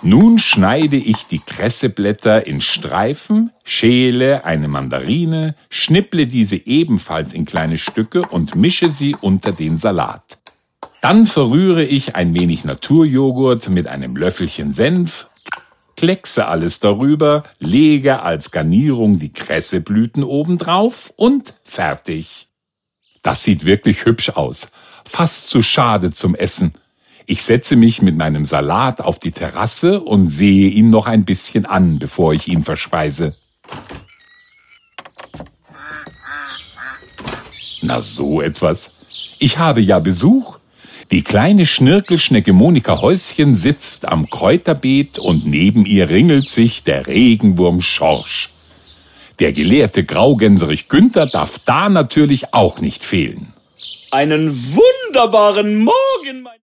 Nun schneide ich die Kresseblätter in Streifen, schäle eine Mandarine, schnipple diese ebenfalls in kleine Stücke und mische sie unter den Salat. Dann verrühre ich ein wenig Naturjoghurt mit einem Löffelchen Senf, kleckse alles darüber, lege als Garnierung die Kresseblüten obendrauf und fertig. Das sieht wirklich hübsch aus, fast zu schade zum Essen. Ich setze mich mit meinem Salat auf die Terrasse und sehe ihn noch ein bisschen an, bevor ich ihn verspeise. Na so etwas. Ich habe ja Besuch. Die kleine Schnirkelschnecke Monika Häuschen sitzt am Kräuterbeet und neben ihr ringelt sich der Regenwurm Schorsch. Der gelehrte Graugänserich Günther darf da natürlich auch nicht fehlen. Einen wunderbaren Morgen, mein